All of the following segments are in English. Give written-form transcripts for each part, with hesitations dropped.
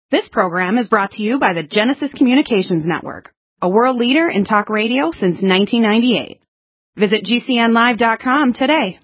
This program is brought to you by the Genesis Communications Network, a world leader in talk radio since 1998. Visit GCNlive.com today.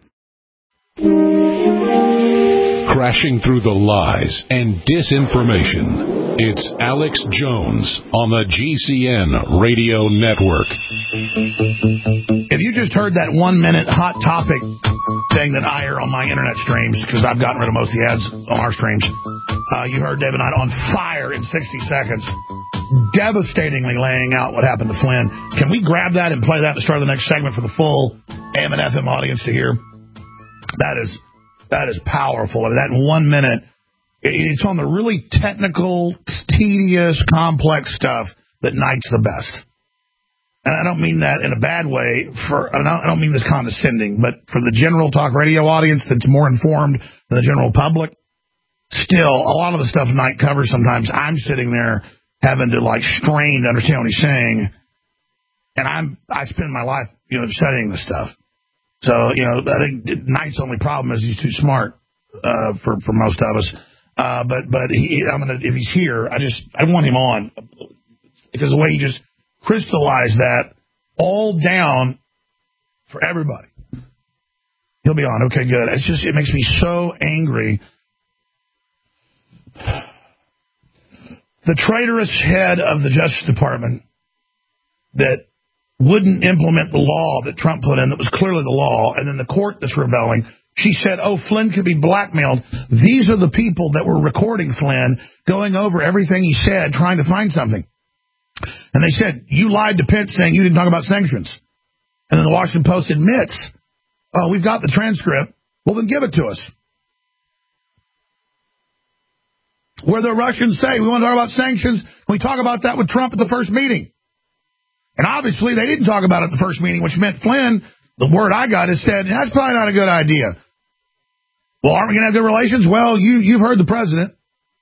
Crashing through the lies and disinformation, it's Alex Jones on the GCN Radio Network. If you just heard that 1 minute hot topic thing that I air on my internet streams, because I've gotten rid of most of the ads on our streams, you heard Dave and I on fire in 60 seconds, devastatingly laying out what happened to Flynn. Can we grab that and play that at the start of the next segment for the full AM and FM audience to hear? That is powerful. I mean, that in 1 minute, it's on the really technical, tedious, complex stuff that Knight's the best. And I don't mean that in a bad way. I don't mean this condescending, but for the general talk radio audience that's more informed than the general public, still, a lot of the stuff Knight covers sometimes, I'm sitting there having to, strain to understand what he's saying. And I spend my life, studying this stuff. So, I think Knight's only problem is he's too smart for most of us. But if he's here, I want him on because the way he just crystallized that all down for everybody. He'll be on. Okay, good. It makes me so angry. The traitorous head of the Justice Department that wouldn't implement the law that Trump put in that was clearly the law, and then the court that's rebelling, she said, Flynn could be blackmailed. These are the people that were recording Flynn, going over everything he said, trying to find something. And they said, you lied to Pence saying you didn't talk about sanctions. And then the Washington Post admits, we've got the transcript. Well, then give it to us. Where the Russians say, we want to talk about sanctions, we talk about that with Trump at the first meeting. And obviously, they didn't talk about it at the first meeting, which meant Flynn, the word I got, is said, that's probably not a good idea. Well, aren't we going to have good relations? Well, you've heard the president.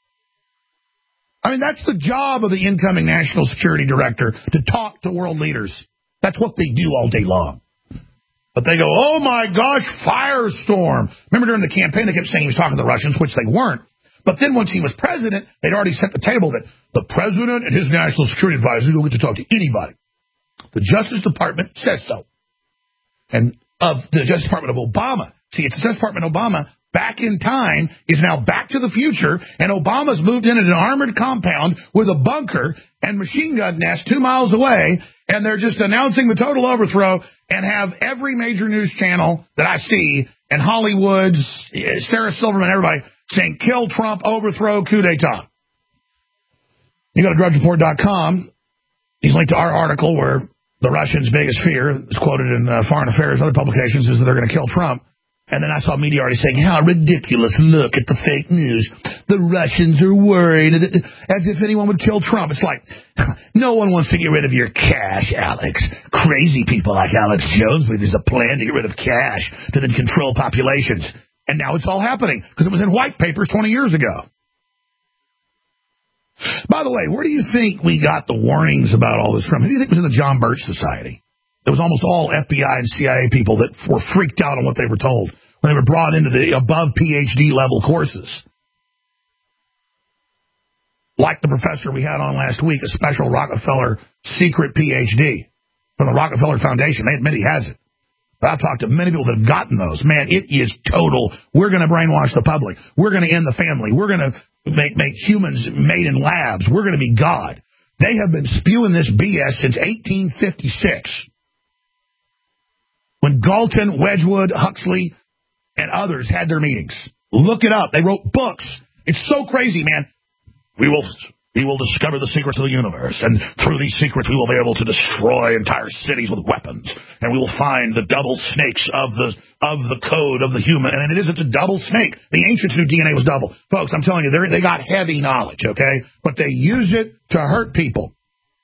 I mean, that's the job of the incoming national security director, to talk to world leaders. That's what they do all day long. But they go, oh, my gosh, firestorm. Remember during the campaign, they kept saying he was talking to the Russians, which they weren't. But then once he was president, they'd already set the table that the president and his national security advisor don't get to talk to anybody. The Justice Department says so. And of the Justice Department of Obama. See, it's the Justice Department of Obama back in time is now back to the future, and Obama's moved into an armored compound with a bunker and machine gun nest 2 miles away, and they're just announcing the total overthrow and have every major news channel that I see and Hollywood's Sarah Silverman, everybody saying, kill Trump, overthrow, coup d'etat. You go to drudgereport.com. He's linked to our article where the Russians' biggest fear, is quoted in Foreign Affairs and other publications, is that they're going to kill Trump. And then I saw media already saying, how ridiculous, look at the fake news. The Russians are worried, as if anyone would kill Trump. It's like, no one wants to get rid of your cash, Alex. Crazy people like Alex Jones believe there's a plan to get rid of cash to then control populations. And now it's all happening, because it was in white papers 20 years ago. By the way, where do you think we got the warnings about all this from? Who do you think was in the John Birch Society? It was almost all FBI and CIA people that were freaked out on what they were told when they were brought into the above PhD level courses. Like the professor we had on last week, a special Rockefeller secret PhD from the Rockefeller Foundation. They admit he has it. But I've talked to many people that have gotten those. Man, it is total. We're going to brainwash the public. We're going to end the family. We're going to make humans made in labs. We're going to be God. They have been spewing this BS since 1856. When Galton, Wedgwood, Huxley, and others had their meetings. Look it up. They wrote books. It's so crazy, man. We will discover the secrets of the universe, and through these secrets we will be able to destroy entire cities with weapons, and we will find the double snakes of the code of the human. And it's a double snake. The ancients knew DNA was double. Folks, I'm telling you, they got heavy knowledge, okay? But they use it to hurt people.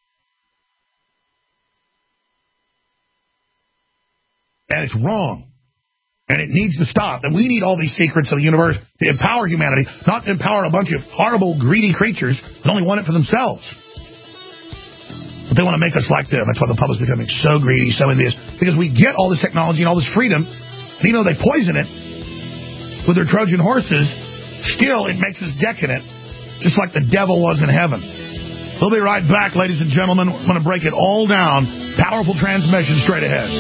And it's wrong. And it needs to stop. And we need all these secrets of the universe to empower humanity, not to empower a bunch of horrible, greedy creatures that only want it for themselves. But they want to make us like them. That's why the public's becoming so greedy, so envious. Because we get all this technology and all this freedom, and even though they poison it with their Trojan horses, still it makes us decadent. just like the devil was in heaven. We'll be right back, ladies and gentlemen. I'm going to break it all down. Powerful transmission straight ahead.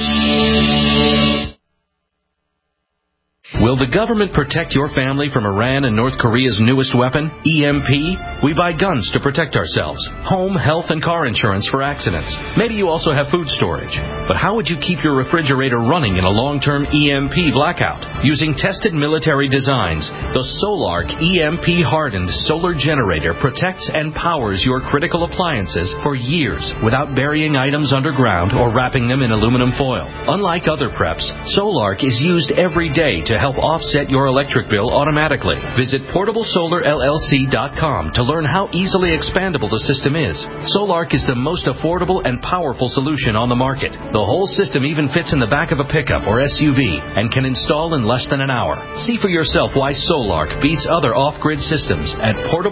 Will the government protect your family from Iran and North Korea's newest weapon, EMP? We buy guns to protect ourselves, home, health, and car insurance for accidents. Maybe you also have food storage. But how would you keep your refrigerator running in a long-term EMP blackout? Using tested military designs, the Solarc EMP-hardened solar generator protects and powers your critical appliances for years without burying items underground or wrapping them in aluminum foil. Unlike other preps, Solarc is used every day to help offset your electric bill automatically. Visit PortableSolarLLC.com to learn how easily expandable the system is. Solarc is the most affordable and powerful solution on the market. The whole system even fits in the back of a pickup or SUV and can install in less than an hour. See for yourself why Solarc beats other off-grid systems at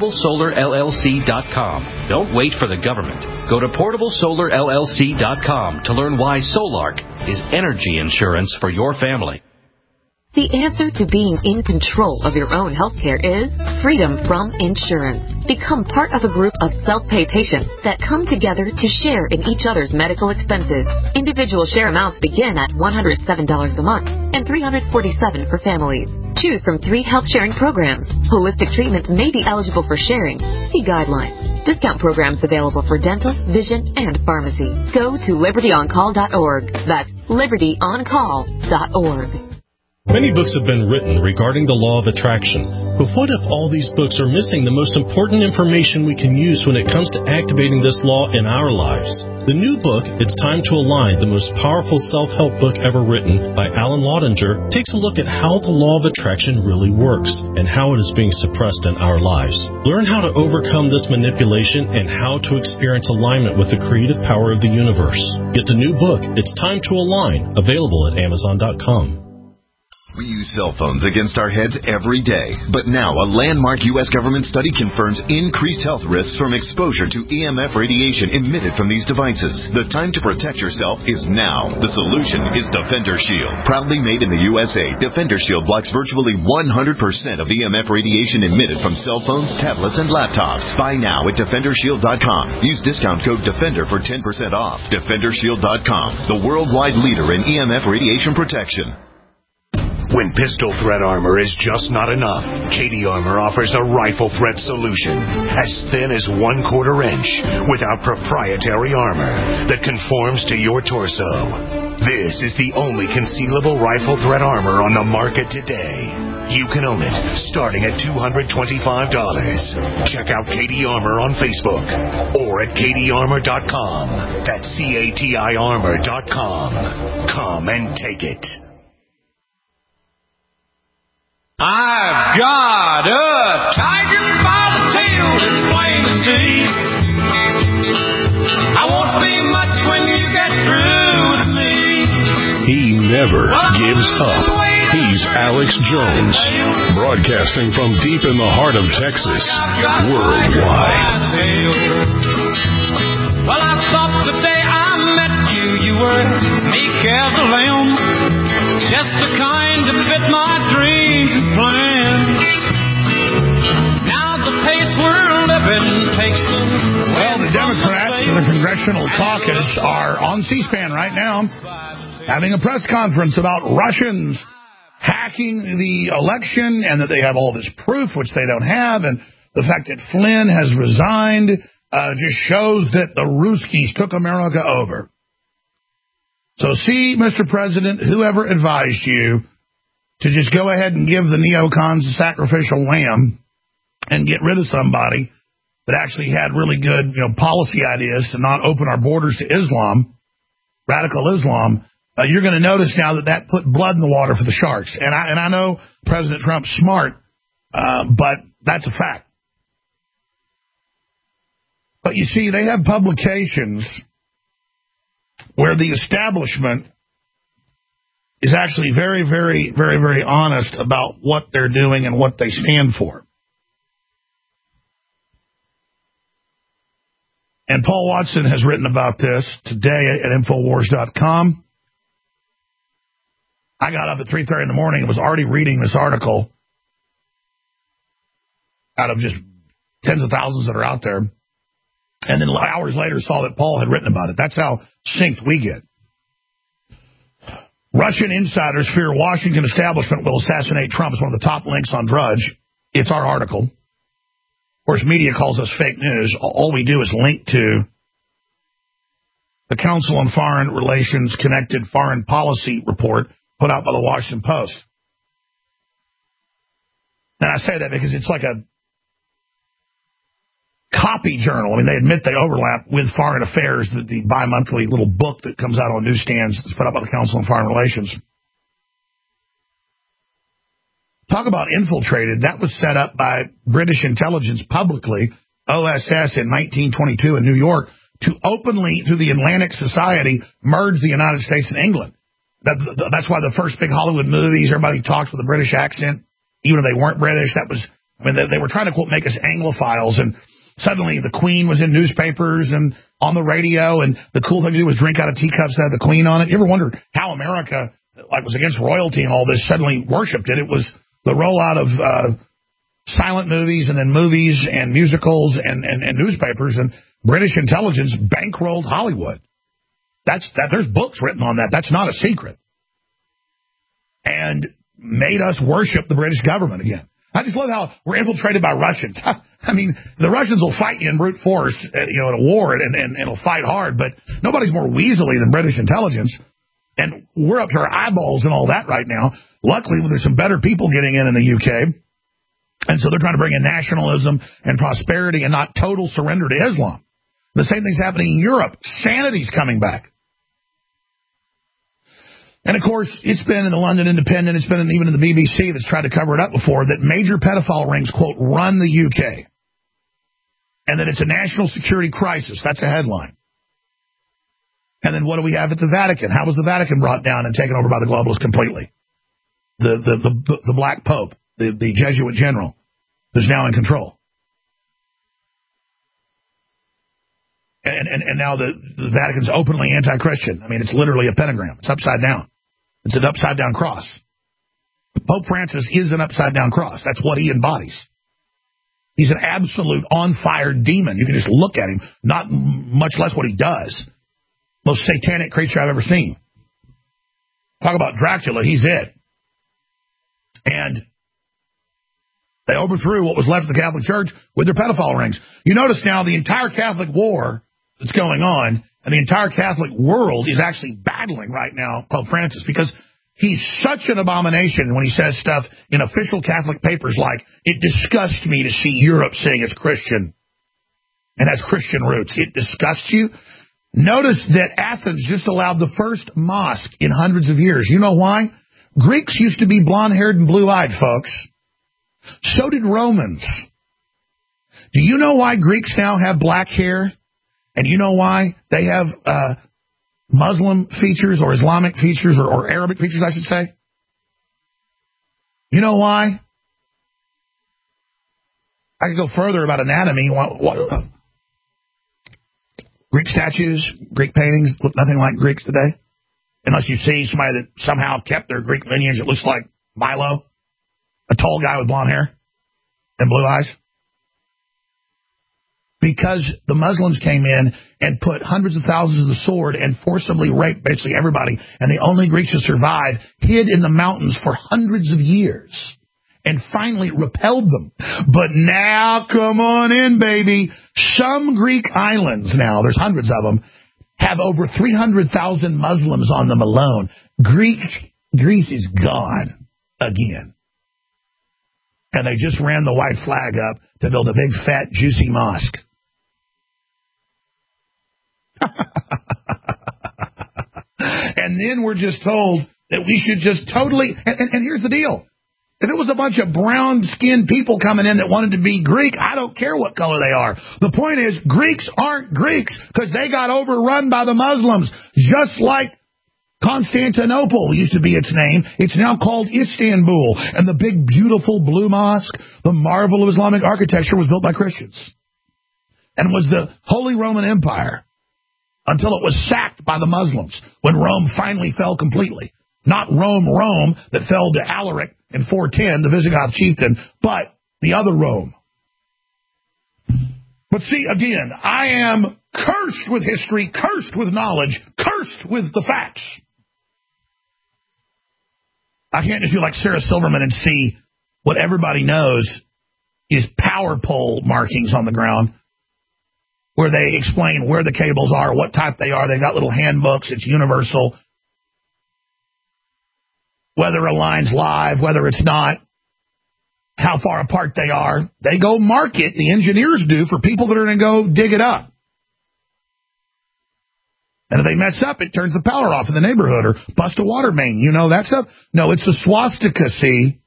PortableSolarLLC.com. Don't wait for the government. Go to PortableSolarLLC.com to learn why Solarc is energy insurance for your family. The answer to being in control of your own healthcare is freedom from insurance. Become part of a group of self-pay patients that come together to share in each other's medical expenses. Individual share amounts begin at $107 a month and $347 for families. Choose from 3 health sharing programs. Holistic treatments may be eligible for sharing. See guidelines. Discount programs available for dental, vision, and pharmacy. Go to libertyoncall.org. That's libertyoncall.org. Many books have been written regarding the law of attraction, but what if all these books are missing the most important information we can use when it comes to activating this law in our lives? The new book, It's Time to Align, the most powerful self-help book ever written by Alan Laudinger, takes a look at how the law of attraction really works and how it is being suppressed in our lives. Learn how to overcome this manipulation and how to experience alignment with the creative power of the universe. Get the new book, It's Time to Align, available at Amazon.com. We use cell phones against our heads every day. But now a landmark U.S. government study confirms increased health risks from exposure to EMF radiation emitted from these devices. The time to protect yourself is now. The solution is Defender Shield. Proudly made in the USA, Defender Shield blocks virtually 100% of EMF radiation emitted from cell phones, tablets, and laptops. Buy now at DefenderShield.com. Use discount code DEFENDER for 10% off. DefenderShield.com, the worldwide leader in EMF radiation protection. When pistol thread armor is just not enough, Katie Armor offers a rifle thread solution as thin as 1/4 inch with our proprietary armor that conforms to your torso. This is the only concealable rifle thread armor on the market today. You can own it starting at $225. Check out Katie Armor on Facebook or at KatieArmor.com. That's CATI Armor.com. Come and take it. I've got a tiger by the tail, it's plain to see. I won't be much when you get through with me. He never gives up. He's Alex Jones, broadcasting from deep in the heart of Texas, worldwide. Well, I thought the day I met you, you were meek as a lamb, just the kind to fit my dreams and plans. Now the pace we're living takes the... Well, the Democrats in the Congressional Caucus are on C-SPAN right now having a press conference about Russians hacking the election and that they have all this proof, which they don't have, and the fact that Flynn has resigned just shows that the Ruskies took America over. So see, Mr. President, whoever advised you to just go ahead and give the neocons a sacrificial lamb and get rid of somebody that actually had really good, policy ideas to not open our borders to Islam, radical Islam, you're going to notice now that put blood in the water for the sharks. And I know President Trump's smart, but that's a fact. But you see, they have publications where the establishment is actually very, very, very, very honest about what they're doing and what they stand for. And Paul Watson has written about this today at Infowars.com. I got up at 3:30 in the morning and was already reading this article out of just tens of thousands that are out there, and then hours later saw that Paul had written about it. That's how synced we get. Russian insiders fear Washington establishment will assassinate Trump. It's one of the top links on Drudge. It's our article. Of course, media calls us fake news. All we do is link to the Council on Foreign Relations Connected Foreign Policy report put out by the Washington Post. And I say that because it's like a copy journal. I mean, they admit they overlap with Foreign Affairs, the bi-monthly little book that comes out on newsstands that's put out by the Council on Foreign Relations. Talk about infiltrated. That was set up by British intelligence publicly, OSS, in 1922 in New York, to openly, through the Atlantic Society, merge the United States and England. That's why the first big Hollywood movies, everybody talks with a British accent, even if they weren't British. That was, I mean, they were trying to, quote, make us Anglophiles, and suddenly the Queen was in newspapers and on the radio, and the cool thing to do was drink out of teacups that had the Queen on it. You ever wondered how America, like, was against royalty and all this, suddenly worshipped it? It was the rollout of silent movies and then movies and musicals and newspapers, and British intelligence bankrolled Hollywood. There's books written on that. That's not a secret. And made us worship the British government again. I just love how we're infiltrated by Russians. I mean, the Russians will fight you in brute force, in a war, and it'll fight hard, but nobody's more weaselly than British intelligence. And we're up to our eyeballs and all that right now. Luckily, there's some better people getting in the UK. And so they're trying to bring in nationalism and prosperity and not total surrender to Islam. The same thing's happening in Europe. Sanity's coming back. And, of course, it's been in the London Independent, it's been even in the BBC that's tried to cover it up before, that major pedophile rings, quote, run the UK. And that it's a national security crisis. That's a headline. And then what do we have at the Vatican? How was the Vatican brought down and taken over by the globalists completely? The Black Pope, the Jesuit general, who's now in control. And now the Vatican's openly anti-Christian. I mean, it's literally a pentagram. It's upside down. It's an upside-down cross. Pope Francis is an upside-down cross. That's what he embodies. He's an absolute on-fire demon. You can just look at him, not much less what he does. Most satanic creature I've ever seen. Talk about Dracula, he's it. And they overthrew what was left of the Catholic Church with their pedophile rings. You notice now the entire Catholic war that's going on, and the entire Catholic world is actually battling right now Pope Francis, because he's such an abomination when he says stuff in official Catholic papers like, it disgusts me to see Europe saying it's Christian and has Christian roots. It disgusts you? Notice that Athens just allowed the first mosque in hundreds of years. You know why? Greeks used to be blonde-haired and blue-eyed, folks. So did Romans. Do you know why Greeks now have black hair? And you know why they have Muslim features or Islamic features or Arabic features, I should say? You know why? I could go further about anatomy. Greek statues, Greek paintings look nothing like Greeks today. Unless you see somebody that somehow kept their Greek lineage. It looks like Milo, a tall guy with blonde hair and blue eyes. Because the Muslims came in and put hundreds of thousands of the sword and forcibly raped basically everybody. And the only Greeks who survived hid in the mountains for hundreds of years and finally repelled them. But now, come on in, baby. Some Greek islands now, there's hundreds of them, have over 300,000 Muslims on them alone. Greece is gone again. And they just ran the white flag up to build a big, fat, juicy mosque. And then we're just told that we should just totally... And here's the deal. If it was a bunch of brown-skinned people coming in that wanted to be Greek, I don't care what color they are. The point is, Greeks aren't Greeks because they got overrun by the Muslims. Just like Constantinople used to be its name. It's now called Istanbul. And the big, beautiful blue mosque, the marvel of Islamic architecture, was built by Christians. And was the Holy Roman Empire until it was sacked by the Muslims when Rome finally fell completely. Not Rome that fell to Alaric in 410, the Visigoth chieftain, but the other Rome. But see, again, I am cursed with history, cursed with knowledge, cursed with the facts. I can't just be like Sarah Silverman and see what everybody knows is power pole markings on the ground where they explain where the cables are, what type they are. They've got little handbooks. It's universal. Whether a line's live, whether it's not, how far apart they are. They go mark it, the engineers do, for people that are going to go dig it up. And if they mess up, it turns the power off in the neighborhood or bust a water main. You know that stuff? No, it's a swastika, see?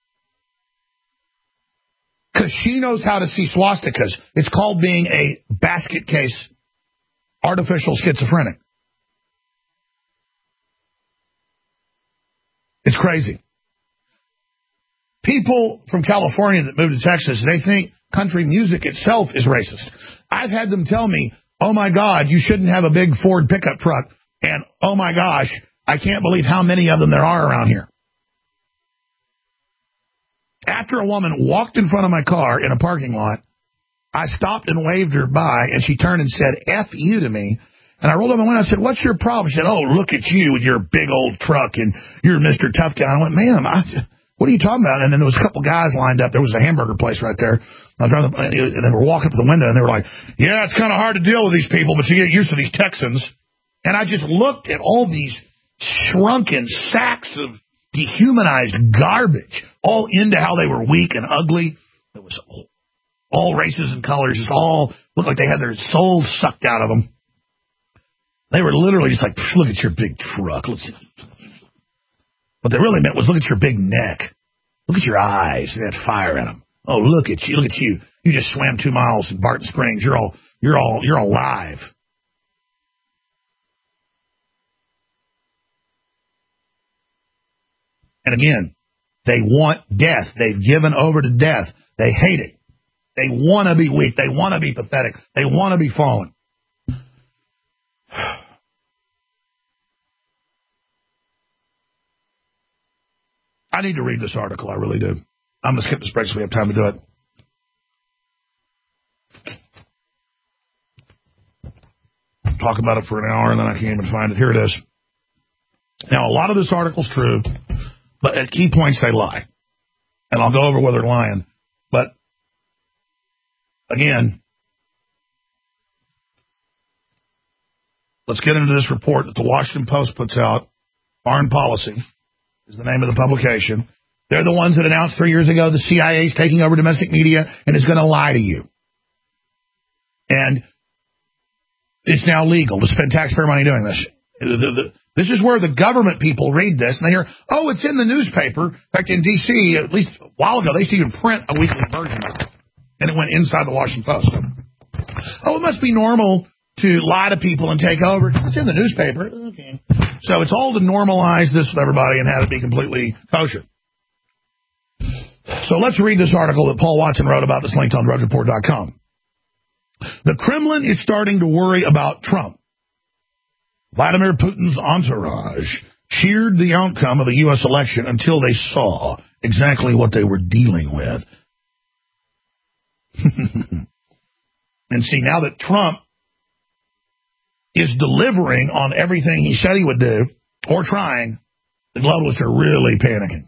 Because she knows how to see swastikas. It's called being a basket case artificial schizophrenic. It's crazy. People from California that moved to Texas, they think country music itself is racist. I've had them tell me, oh, my God, you shouldn't have a big Ford pickup truck. And, oh, my gosh, I can't believe how many of them there are around here. After a woman walked in front of my car in a parking lot, I stopped and waved her by, and she turned and said, F you to me. And I rolled up my window and I said, what's your problem? She said, oh, look at you with your big old truck, and you're Mr. Tough Guy. I went, ma'am, what are you talking about? And then there was a couple guys lined up. There was a hamburger place right there. And they were walking up to the window, and they were like, yeah, it's kind of hard to deal with these people, but you get used to these Texans. And I just looked at all these shrunken sacks of dehumanized garbage, all into how they were weak and ugly. It was all races and colors, just all looked like they had their souls sucked out of them. They were literally just like, look at your big truck. What they really meant was, look at your big neck. Look at your eyes. They had fire in them. Oh, look at you. Look at you. You just swam 2 miles in Barton Springs. You're alive. And again, they want death. They've given over to death. They hate it. They want to be weak. They want to be pathetic. They want to be fallen. I need to read this article. I really do. I'm going to skip this break so we have time to do it. Talk about it for an hour, and then I can't even find it. Here it is. Now, a lot of this article's true, but at key points they lie. And I'll go over whether they're lying. But, again, let's get into this report that the Washington Post puts out. Foreign Policy is the name of the publication. They're the ones that announced 3 years ago the CIA is taking over domestic media and is going to lie to you. And it's now legal to spend taxpayer money doing this. This is where the government people read this, and they hear, oh, it's in the newspaper. In fact, in D.C., at least a while ago, they used to even print a weekly version of it. And it went inside the Washington Post. Oh, it must be normal to lie to people and take over. It's in the newspaper. Okay. So it's all to normalize this with everybody and have it be completely kosher. So let's read this article that Paul Watson wrote about this, linked on DrudgeReport.com. The Kremlin is starting to worry about Trump. Vladimir Putin's entourage cheered the outcome of the U.S. election until they saw exactly what they were dealing with. And see, now that Trump is delivering on everything he said he would do, or trying, the globalists are really panicking.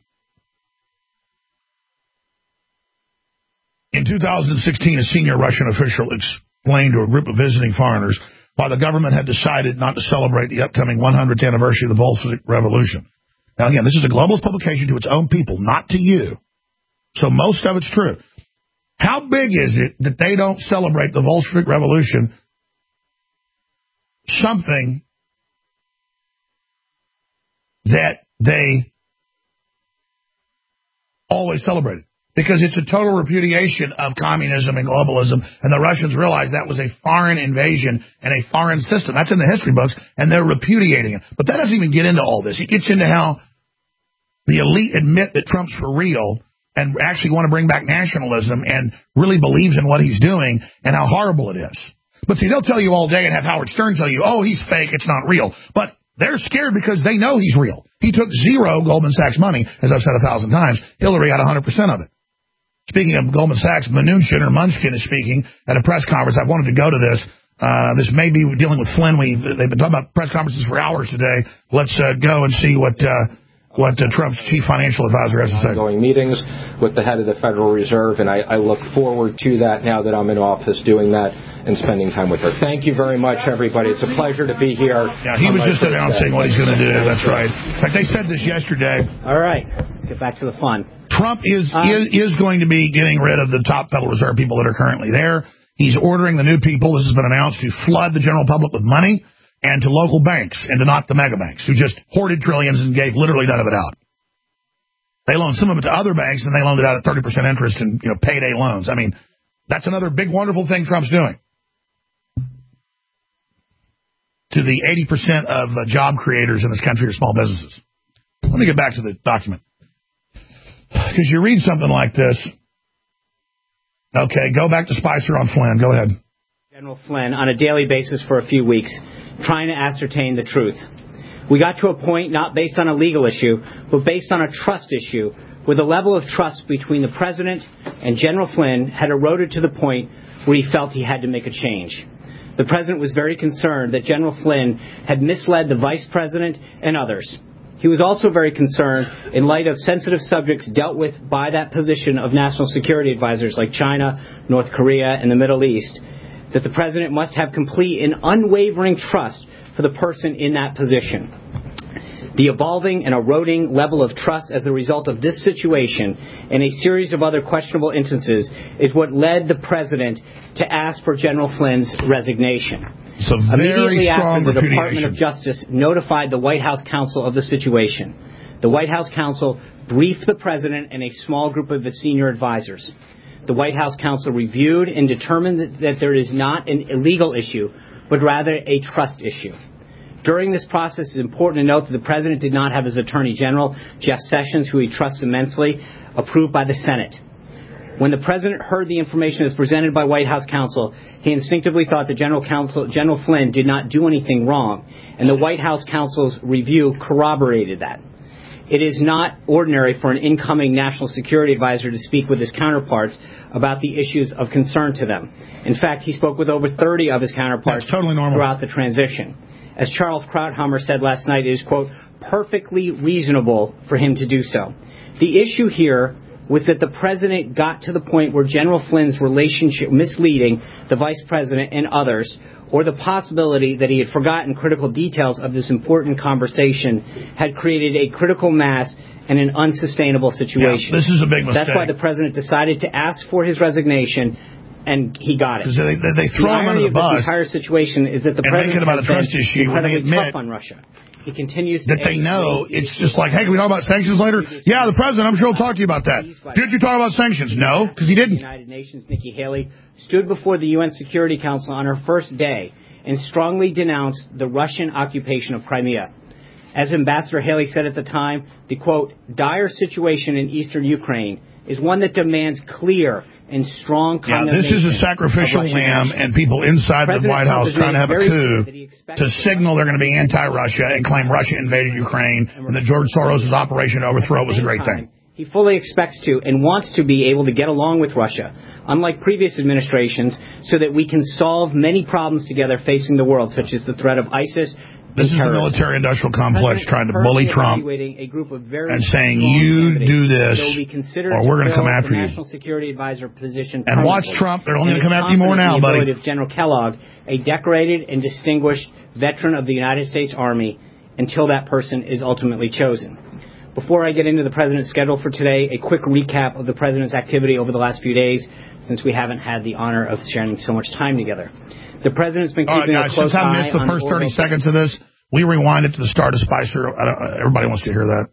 In 2016, a senior Russian official explained to a group of visiting foreigners why the government had decided not to celebrate the upcoming 100th anniversary of the Bolshevik Revolution. Now, again, this is a globalist publication to its own people, not to you. So most of it's true. How big is it that they don't celebrate the Bolshevik Revolution, something that they always celebrated? Because it's a total repudiation of communism and globalism, and the Russians realized that was a foreign invasion and a foreign system. That's in the history books, and they're repudiating it. But that doesn't even get into all this. It gets into how the elite admit that Trump's for real and actually want to bring back nationalism and really believes in what he's doing and how horrible it is. But see, they'll tell you all day and have Howard Stern tell you, oh, he's fake, it's not real. But they're scared because they know he's real. He took zero Goldman Sachs money, as I've said 1,000 times. Hillary got 100% of it. Speaking of Goldman Sachs, Mnuchin is speaking at a press conference. I wanted to go to this. This may be dealing with Flynn. They've been talking about press conferences for hours today. Let's go and see what Trump's chief financial advisor has to say. Ongoing meetings with the head of the Federal Reserve, and I look forward to that now that I'm in office, doing that and spending time with her. Thank you very much, everybody. It's a pleasure to be here. Yeah, he was just announcing what he's going to do. That's right. In fact, they said this yesterday. All right, let's get back to the fun. Trump is going to be getting rid of the top Federal Reserve people that are currently there. He's ordering the new people, this has been announced, to flood the general public with money and to local banks and to not the mega banks who just hoarded trillions and gave literally none of it out. They loaned some of it to other banks and they loaned it out at 30% interest and payday loans. I mean, that's another big, wonderful thing Trump's doing. To the 80% of job creators in this country are small businesses. Let me get back to the document. Because you read something like this. Okay, go back to Spicer on Flynn. Go ahead. General Flynn, on a daily basis for a few weeks, trying to ascertain the truth. We got to a point not based on a legal issue, but based on a trust issue, where the level of trust between the President and General Flynn had eroded to the point where he felt he had to make a change. The President was very concerned that General Flynn had misled the Vice President and others. He was also very concerned in light of sensitive subjects dealt with by that position of national security advisors like China, North Korea, and the Middle East, that the President must have complete and unwavering trust for the person in that position. The evolving and eroding level of trust as a result of this situation and a series of other questionable instances is what led the President to ask for General Flynn's resignation. It's a very Immediately strong after the repudiation. Department of Justice notified the White House counsel of the situation, the White House counsel briefed the President and a small group of his senior advisors. The White House counsel reviewed and determined that there is not an illegal issue, but rather a trust issue. During this process, it's important to note that the President did not have his Attorney General, Jeff Sessions, who he trusts immensely, approved by the Senate. When the President heard the information as presented by White House counsel, he instinctively thought that General Flynn did not do anything wrong, and the White House counsel's review corroborated that. It is not ordinary for an incoming national security advisor to speak with his counterparts about the issues of concern to them. In fact, he spoke with over 30 of his counterparts throughout the transition. As Charles Krauthammer said last night, it is, quote, perfectly reasonable for him to do so. The issue here was that the President got to the point where General Flynn's relationship misleading the Vice President and others, or the possibility that he had forgotten critical details of this important conversation, had created a critical mass and an unsustainable situation. Yeah, this is a big mistake. That's why the President decided to ask for his resignation, and he got it. They throw him under the bus. The entire situation is that the President about a trust has issue been when they incredibly admit tough on Russia. He continues to that they know it's just like, hey, can we talk about sanctions later? Yeah, the President, I'm sure he'll talk to you about that. Did you talk about sanctions? No, because he didn't. The United Nations, Nikki Haley, stood before the UN Security Council on her first day and strongly denounced the Russian occupation of Crimea. As Ambassador Haley said at the time, the, quote, dire situation in eastern Ukraine is one that demands clear and strong condemnation. Yeah, this is a sacrificial lamb, and people inside the White House trying to have a coup to signal they're going to be anti-Russia and claim Russia invaded Ukraine and that George Soros' operation to overthrow it was a great thing. He fully expects to and wants to be able to get along with Russia, unlike previous administrations, so that we can solve many problems together facing the world, such as the threat of ISIS. This is the military-industrial complex trying to bully Trump and saying, you do this, or we're going to come after you. National Security Advisor position and watch Trump. They're only going to come after you more now, buddy. Of General Kellogg, a decorated and distinguished veteran of the United States Army, until that person is ultimately chosen. Before I get into the President's schedule for today, a quick recap of the President's activity over the last few days, since we haven't had the honor of sharing so much time together. The President's been keeping a close eye on... Since I missed the first 30 seconds of this, we rewind it to the start of Spicer. Everybody wants to hear that.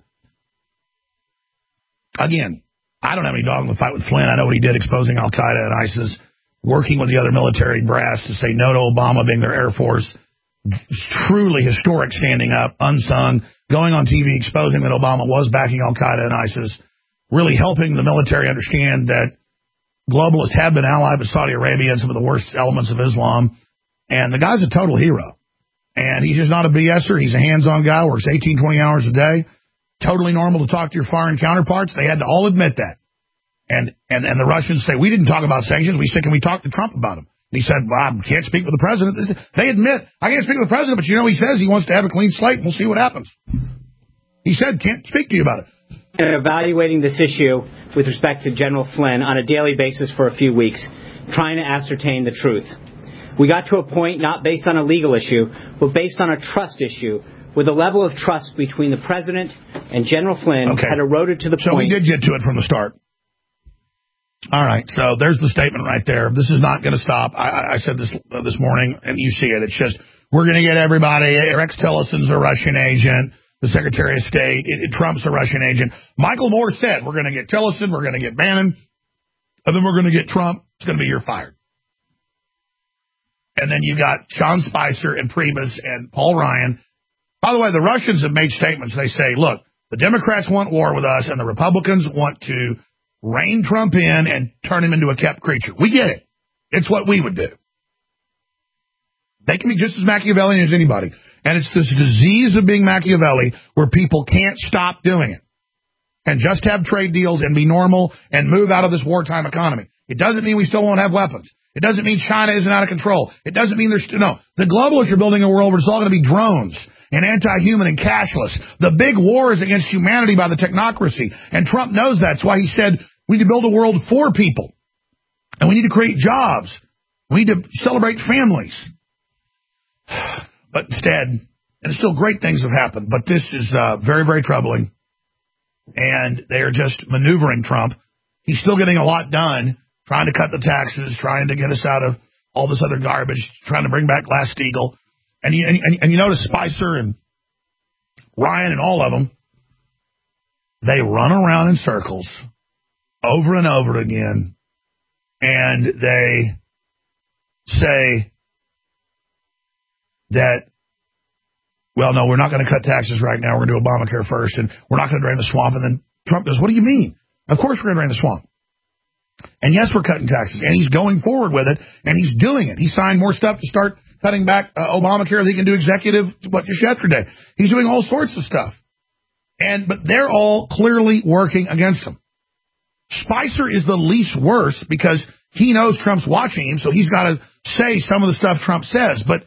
Again, I don't have any dog in the fight with Flynn. I know what he did exposing Al-Qaeda and ISIS, working with the other military brass to say no to Obama being their Air Force. Truly historic standing up, unsung, going on TV exposing that Obama was backing Al-Qaeda and ISIS, really helping the military understand that globalists have been allied with Saudi Arabia and some of the worst elements of Islam. And the guy's a total hero. And he's just not a BSer. He's a hands-on guy, works 18, 20 hours a day. Totally normal to talk to your foreign counterparts. They had to all admit that. And the Russians say, we didn't talk about sanctions. We said, can we talk to Trump about them? And he said, well, I can't speak with the president. They admit, I can't speak with the president, but he says he wants to have a clean slate, and we'll see what happens. He said, can't speak to you about it. And evaluating this issue with respect to General Flynn on a daily basis for a few weeks, trying to ascertain the truth. We got to a point not based on a legal issue, but based on a trust issue, where the level of trust between the president and General Flynn had eroded to the point... So we did get to it from the start. All right, so there's the statement right there. This is not going to stop. I said this morning, and you see it. It's just, we're going to get everybody. Rex Tillerson's a Russian agent. The Secretary of State, Trump's a Russian agent. Michael Moore said, we're going to get Tillerson, we're going to get Bannon, and then we're going to get Trump. It's going to be you're fired. And then you got Sean Spicer and Priebus and Paul Ryan. By the way, the Russians have made statements. They say, look, the Democrats want war with us, and the Republicans want to rein Trump in and turn him into a kept creature. We get it. It's what we would do. They can be just as Machiavellian as anybody. And it's this disease of being Machiavelli where people can't stop doing it and just have trade deals and be normal and move out of this wartime economy. It doesn't mean we still won't have weapons. It doesn't mean China isn't out of control. It doesn't mean there's... No, the globalists are building a world where it's all going to be drones and anti-human and cashless. The big war is against humanity by the technocracy. And Trump knows that. That's why he said we need to build a world for people. And we need to create jobs. We need to celebrate families. But instead, and still great things have happened, but this is very, very troubling. And they are just maneuvering Trump. He's still getting a lot done, trying to cut the taxes, trying to get us out of all this other garbage, trying to bring back Glass-Steagall. And you notice Spicer and Ryan and all of them, they run around in circles over and over again, and they say that, well, no, we're not going to cut taxes right now. We're going to do Obamacare first, and we're not going to drain the swamp. And then Trump goes, what do you mean? Of course we're going to drain the swamp. And yes, we're cutting taxes. And he's going forward with it, and he's doing it. He signed more stuff to start cutting back Obamacare. He can do executive, just yesterday. He's doing all sorts of stuff. But they're all clearly working against him. Spicer is the least worse because he knows Trump's watching him, so he's got to say some of the stuff Trump says. But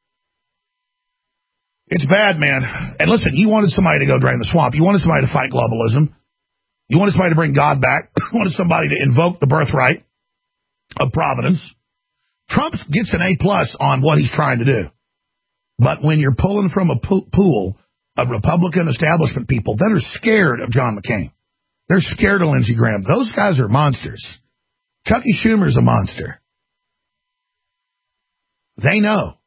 it's bad, man. And listen, you wanted somebody to go drain the swamp. You wanted somebody to fight globalism. You wanted somebody to bring God back. You wanted somebody to invoke the birthright of providence. Trump gets an A+ on what he's trying to do. But when you're pulling from a pool of Republican establishment people that are scared of John McCain, they're scared of Lindsey Graham. Those guys are monsters. Chucky Schumer's a monster. They know.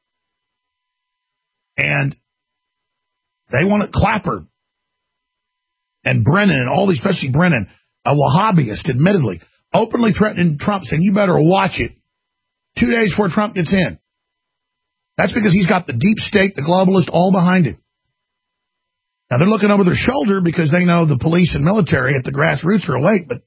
And they want to Clapper and Brennan and all these, especially Brennan, a Wahhabist, admittedly, openly threatening Trump, saying, you better watch it 2 days before Trump gets in. That's because he's got the deep state, the globalist, all behind him. Now, they're looking over their shoulder because they know the police and military at the grassroots are awake, but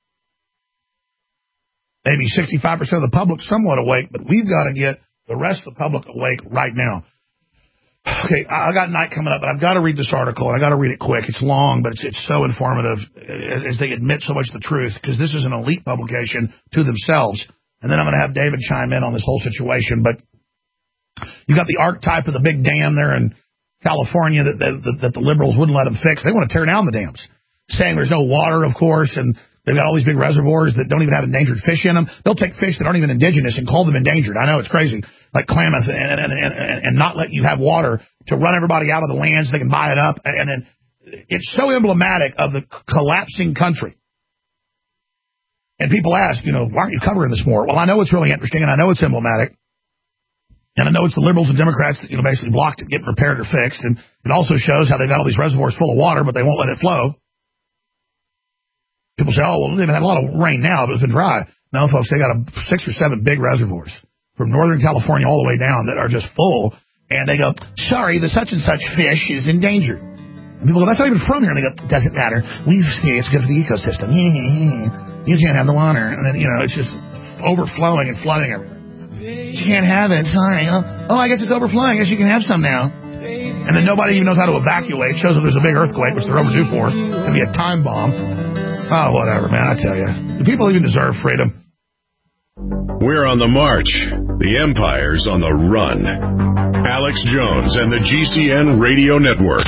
maybe 65% of the public somewhat awake, but we've got to get the rest of the public awake right now. Okay, I got night coming up, but I've got to read this article, and I've got to read it quick. It's long, but it's so informative as they admit so much of the truth, because this is an elite publication to themselves. And then I'm going to have David chime in on this whole situation. But you got the archetype of the big dam there in California that the liberals wouldn't let them fix. They want to tear down the dams, saying there's no water, of course, and they've got all these big reservoirs that don't even have endangered fish in them. They'll take fish that aren't even indigenous and call them endangered. I know, it's crazy. Like Klamath, and not let you have water to run everybody out of the land so they can buy it up. And then it's so emblematic of the collapsing country. And people ask, why aren't you covering this more? Well, I know it's really interesting, and I know it's emblematic. And I know it's the liberals and Democrats that, basically blocked it getting repaired or fixed. And it also shows how they've got all these reservoirs full of water, but they won't let it flow. People say, oh, well, they've had a lot of rain now, but it's been dry. No, folks, they got 6 or 7 big reservoirs from Northern California all the way down that are just full. And they go, sorry, the such and such fish is endangered. And people go, that's not even from here. And they go, doesn't matter. We see it's good for the ecosystem. You can't have the water. And then, it's just overflowing and flooding everywhere. You can't have it. Sorry. Oh, I guess it's overflowing. I guess you can have some now. And then nobody even knows how to evacuate. Shows that there's a big earthquake, which they're overdue for. It's going to be a time bomb. Oh, whatever, man, I tell you. Do people even deserve freedom? We're on the march. The empire's on the run. Alex Jones and the GCN Radio Network.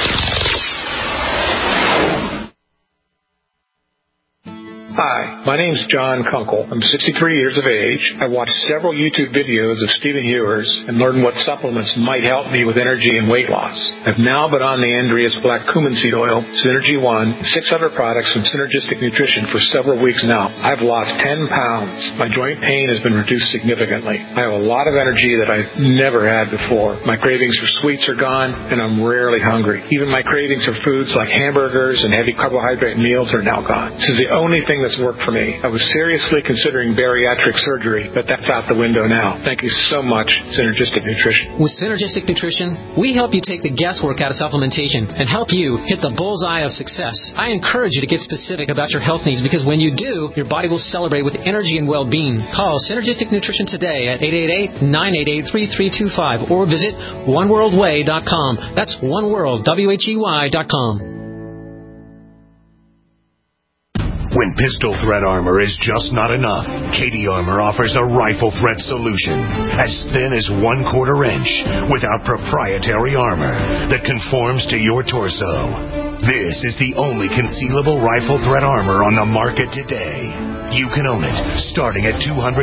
Hi, my name's John Kunkel. I'm 63 years of age. I watched several YouTube videos of Stephen Hewers and learned what supplements might help me with energy and weight loss. I've now been on the Andreas Black Cumin Seed Oil, Synergy One, 6 other products from Synergistic Nutrition for several weeks now. I've lost 10 pounds. My joint pain has been reduced significantly. I have a lot of energy that I've never had before. My cravings for sweets are gone, and I'm rarely hungry. Even my cravings for foods like hamburgers and heavy carbohydrate meals are now gone. This is the only thing that's worked for me. I was seriously considering bariatric surgery, but that's out the window now. Thank you so much, Synergistic Nutrition. With Synergistic Nutrition, we help you take the guesswork out of supplementation and help you hit the bullseye of success. I encourage you to get specific about your health needs because when you do, your body will celebrate with energy and well-being. Call Synergistic Nutrition today at 888-988-3325 or visit oneworldway.com. That's oneworld.com. When pistol threat armor is just not enough, Katie Armor offers a rifle threat solution as thin as 1/4 inch without proprietary armor that conforms to your torso. This is the only concealable rifle threat armor on the market today. You can own it starting at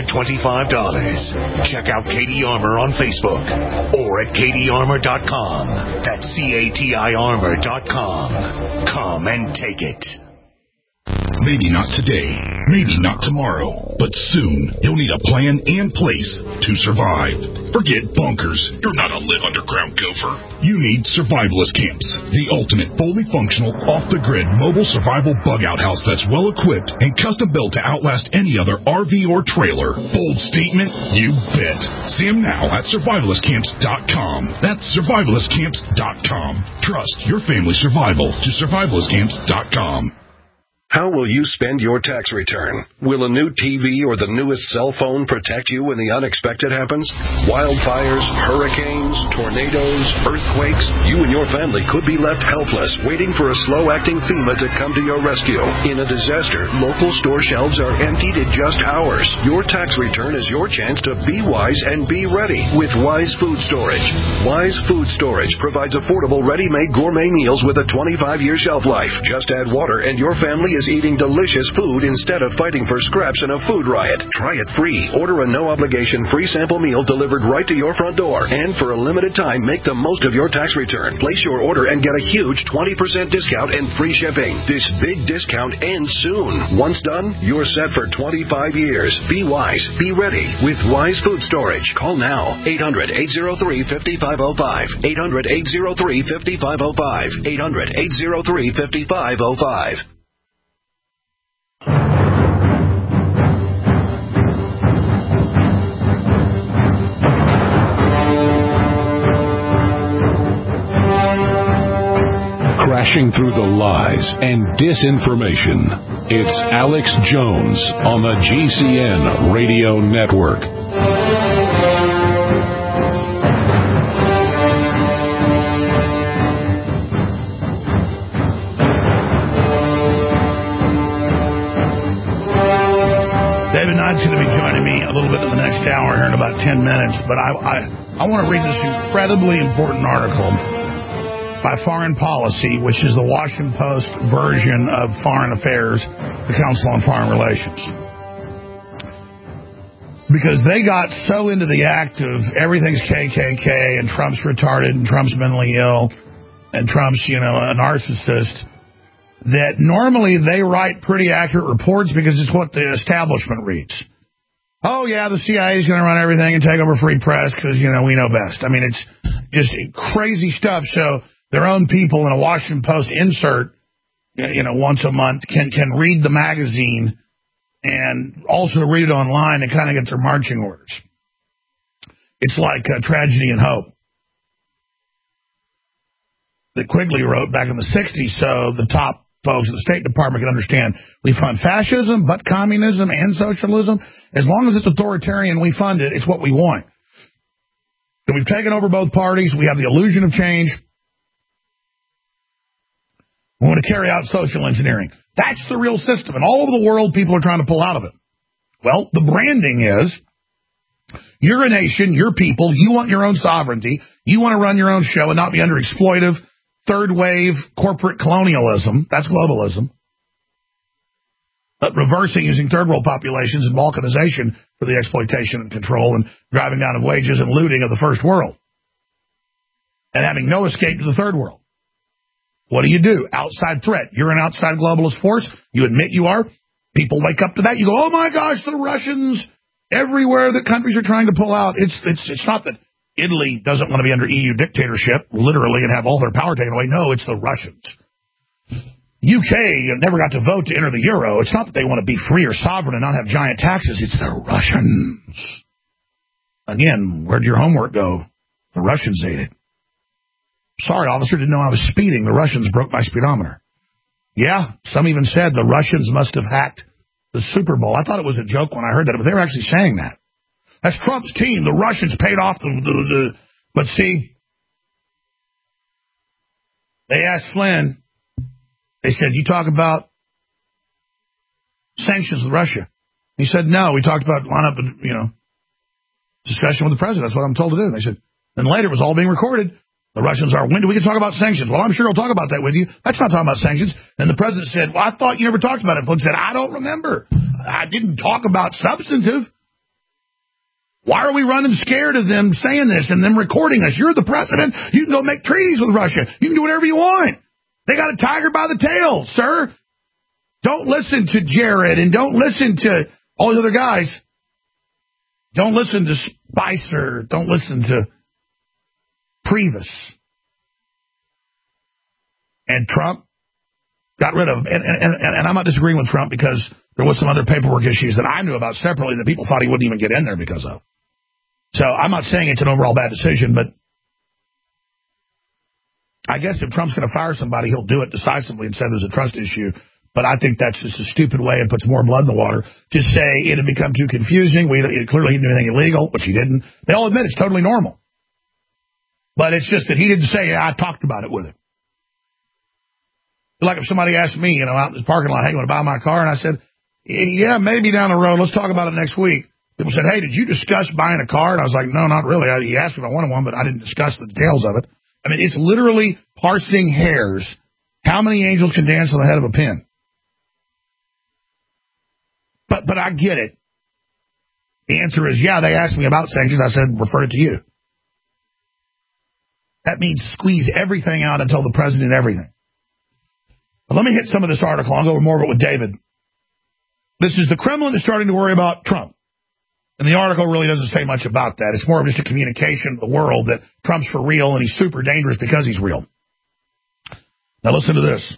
$225. Check out Katie Armor on Facebook or at katiearmor.com. That's CATI armor.com. Come and take it. Maybe not today, maybe not tomorrow, but soon you'll need a plan and place to survive. Forget bunkers. You're not a live underground gopher. You need Survivalist Camps, the ultimate fully functional, off-the-grid mobile survival bug-out house that's well-equipped and custom-built to outlast any other RV or trailer. Bold statement? You bet. See them now at survivalistcamps.com. That's survivalistcamps.com. Trust your family's survival to survivalistcamps.com. How will you spend your tax return? Will a new TV or the newest cell phone protect you when the unexpected happens? Wildfires, hurricanes, tornadoes, earthquakes. You and your family could be left helpless, waiting for a slow-acting FEMA to come to your rescue. In a disaster, local store shelves are emptied in just hours. Your tax return is your chance to be wise and be ready with Wise Food Storage. Wise Food Storage provides affordable, ready-made gourmet meals with a 25-year shelf life. Just add water and your family is eating delicious food instead of fighting for scraps in a food riot. Try it free. Order a no-obligation free sample meal delivered right to your front door. And for a limited time, make the most of your tax return. Place your order and get a huge 20% discount and free shipping. This big discount ends soon. Once done, you're set for 25 years. Be wise. Be ready with Wise Food Storage. Call now. 800-803-5505. 800-803-5505. 800-803-5505. Crashing through the lies and disinformation. It's Alex Jones on the GCN Radio Network. David Knight's going to be joining me a little bit in the next hour here in about 10 minutes, but I want to read this incredibly important article by Foreign Policy, which is the Washington Post version of Foreign Affairs, the Council on Foreign Relations. Because they got so into the act of everything's KKK and Trump's retarded and Trump's mentally ill and Trump's, a narcissist, that normally they write pretty accurate reports because it's what the establishment reads. Oh, yeah, the CIA is going to run everything and take over free press because, we know best. I mean, it's just crazy stuff. So their own people in a Washington Post insert, once a month can read the magazine and also read it online and kind of get their marching orders. It's like Tragedy and Hope that Quigley wrote back in the 60s, so the top folks at the State Department can understand. We fund fascism, but communism and socialism. As long as it's authoritarian, we fund it. It's what we want. And we've taken over both parties. We have the illusion of change. We want to carry out social engineering. That's the real system. And all over the world, people are trying to pull out of it. Well, the branding is, you're a nation, you're people, you want your own sovereignty, you want to run your own show and not be under exploitive, third-wave corporate colonialism. That's globalism. But reversing using third-world populations and balkanization for the exploitation and control and driving down of wages and looting of the first world. And having no escape to the third world. What do? Outside threat. You're an outside globalist force. You admit you are. People wake up to that. You go, oh, my gosh, the Russians, everywhere that countries are trying to pull out. It's not that Italy doesn't want to be under EU dictatorship, literally, and have all their power taken away. No, it's the Russians. UK never got to vote to enter the euro. It's not that they want to be free or sovereign and not have giant taxes. It's the Russians. Again, where'd your homework go? The Russians ate it. Sorry, officer, didn't know I was speeding. The Russians broke my speedometer. Yeah, some even said the Russians must have hacked the Super Bowl. I thought it was a joke when I heard that, but they were actually saying that. That's Trump's team. The Russians paid off But see, they asked Flynn, they said, you talk about sanctions with Russia. He said, no, we talked about line up and, discussion with the president. That's what I'm told to do. And they said, then later it was all being recorded. The Russians are, when do we can talk about sanctions? Well, I'm sure he'll talk about that with you. That's not talking about sanctions. And the president said, well, I thought you never talked about it. Flynn said, I don't remember. I didn't talk about substantive. Why are we running scared of them saying this and them recording us? You're the president. You can go make treaties with Russia. You can do whatever you want. They got a tiger by the tail, sir. Don't listen to Jared and don't listen to all the other guys. Don't listen to Spicer. Don't listen to Priebus. And Trump got rid of, and I'm not disagreeing with Trump because there was some other paperwork issues that I knew about separately that people thought he wouldn't even get in there because of. So I'm not saying it's an overall bad decision, but I guess if Trump's going to fire somebody, he'll do it decisively and say there's a trust issue. But I think that's just a stupid way and puts more blood in the water. Just say it had become too confusing. Clearly he didn't do anything illegal, which he didn't. They all admit it's totally normal. But it's just that he didn't say, I talked about it with him. Like if somebody asked me, out in the parking lot, hey, you want to buy my car? And I said, yeah, maybe down the road. Let's talk about it next week. People said, hey, did you discuss buying a car? And I was like, no, not really. He asked me if I wanted one, but I didn't discuss the details of it. I mean, it's literally parsing hairs. How many angels can dance on the head of a pin? But I get it. The answer is, yeah, they asked me about sanctions. I said, refer it to you. That means squeeze everything out until the president everything. But let me hit some of this article. I'll go over more of it with David. This is the Kremlin is starting to worry about Trump. And the article really doesn't say much about that. It's more of just a communication to the world that Trump's for real and he's super dangerous because he's real. Now listen to this.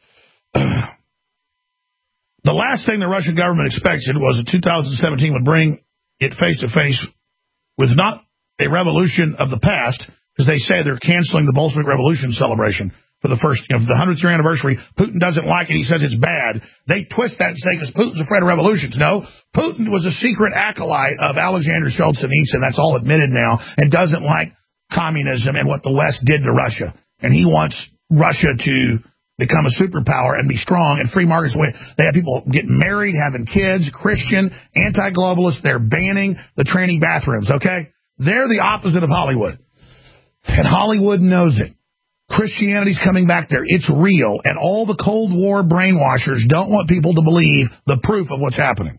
The last thing the Russian government expected was that 2017 would bring it face-to-face with not a revolution of the past, because they say they're canceling the Bolshevik Revolution celebration for the first, the 100th year anniversary. Putin doesn't like it. He says it's bad. They twist that and say, because Putin's afraid of revolutions. No, Putin was a secret acolyte of Alexander Solzhenitsyn. That's all admitted now, and doesn't like communism and what the West did to Russia. And he wants Russia to become a superpower and be strong and free markets. They have people getting married, having kids, Christian, anti-globalist. They're banning the training bathrooms, okay? They're the opposite of Hollywood. And Hollywood knows it. Christianity's coming back there. It's real. And all the Cold War brainwashers don't want people to believe the proof of what's happening.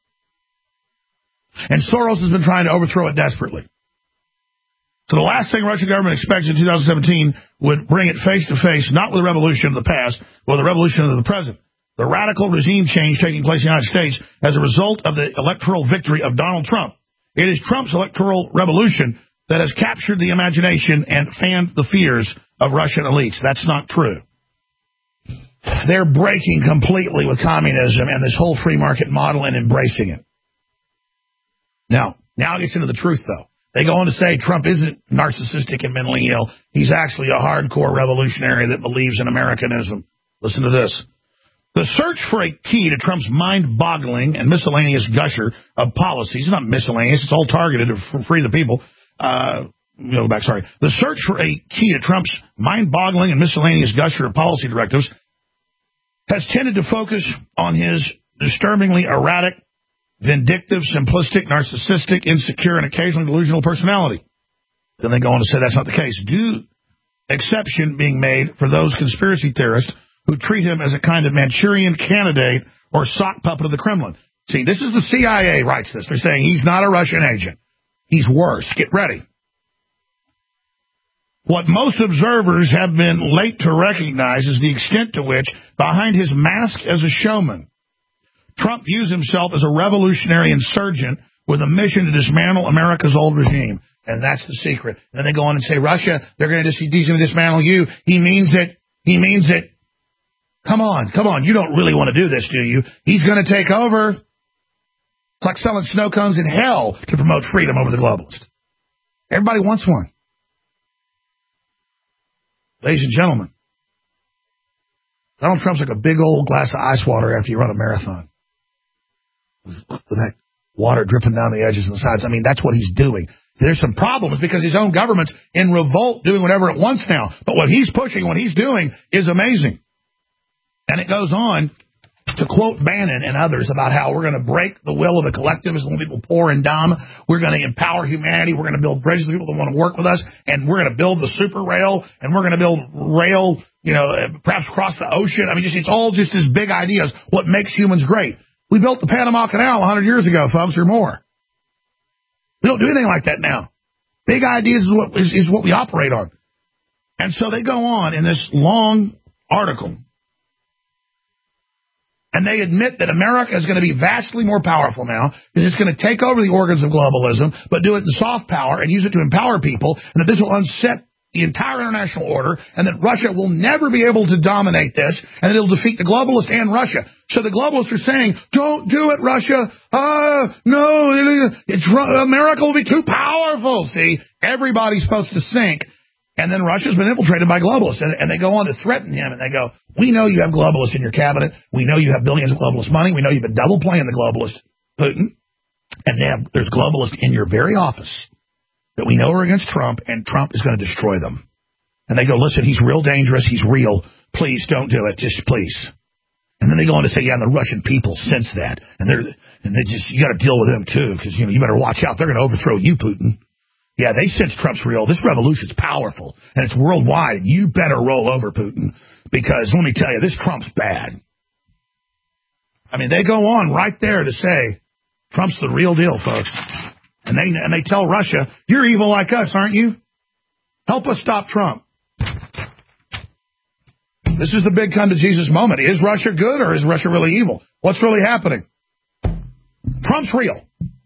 And Soros has been trying to overthrow it desperately. So the last thing the Russian government expects in 2017 would bring it face-to-face, not with the revolution of the past, but with the revolution of the present. The radical regime change taking place in the United States as a result of the electoral victory of Donald Trump. It is Trump's electoral revolution that has captured the imagination and fanned the fears of Russian elites. That's not true. They're breaking completely with communism and this whole free market model and embracing it. Now it gets into the truth, though. They go on to say Trump isn't narcissistic and mentally ill. He's actually a hardcore revolutionary that believes in Americanism. Listen to this. The search for a key to Trump's mind-boggling and miscellaneous gusher of policies, it's not miscellaneous, it's all targeted to free the people. The search for a key to Trump's mind-boggling and miscellaneous gusher of policy directives has tended to focus on his disturbingly erratic, vindictive, simplistic, narcissistic, insecure, and occasionally delusional personality. Then they go on to say that's not the case. Due exception being made for those conspiracy theorists who treat him as a kind of Manchurian candidate or sock puppet of the Kremlin. See, this is the CIA writes this. They're saying he's not a Russian agent. He's worse. Get ready. What most observers have been late to recognize is the extent to which, behind his mask as a showman, Trump views himself as a revolutionary insurgent with a mission to dismantle America's old regime. And that's the secret. Then they go on and say, Russia, they're going to dismantle you. He means it. He means it. Come on. You don't really want to do this, do you? He's going to take over. It's like selling snow cones in hell to promote freedom over the globalist. Everybody wants one. Ladies and gentlemen, Donald Trump's like a big old glass of ice water after you run a marathon. With that water dripping down the edges and the sides. I mean, that's what he's doing. There's some problems because his own government's in revolt doing whatever it wants now. But what he's pushing, what he's doing is amazing. And it goes on to quote Bannon and others about how we're going to break the will of the collectivists when people poor and dumb. We're going to empower humanity. We're going to build bridges to people that want to work with us. And we're going to build the super rail. And we're going to build rail, perhaps across the ocean. I mean, it's all just this big ideas. What makes humans great? We built the Panama Canal 100 years ago, folks, or more. We don't do anything like that now. Big ideas is what we operate on. And so they go on in this long article, and they admit that America is going to be vastly more powerful now because it's going to take over the organs of globalism, but do it in soft power and use it to empower people, and that this will unset the entire international order, and that Russia will never be able to dominate this, and that it'll defeat the globalists and Russia. So the globalists are saying, don't do it, Russia. No, America will be too powerful. See, everybody's supposed to sink. And then Russia's been infiltrated by globalists, and they go on to threaten him, and they go, we know you have globalists in your cabinet. We know you have billions of globalist money. We know you've been double playing the globalist, Putin. And there's globalists in your very office that we know are against Trump, and Trump is going to destroy them. And they go, listen, he's real dangerous. He's real. Please don't do it. Just please. And then they go on to say, yeah, and the Russian people sense that. And they just, you got to deal with them, too, because, you better watch out. They're going to overthrow you, Putin. Yeah, they sense Trump's real. This revolution's powerful, and it's worldwide. You better roll over, Putin, because let me tell you, this Trump's bad. I mean, they go on right there to say Trump's the real deal, folks. And they tell Russia, you're evil like us, aren't you? Help us stop Trump. This is the big come to Jesus moment. Is Russia good or is Russia really evil? What's really happening? Trump's real.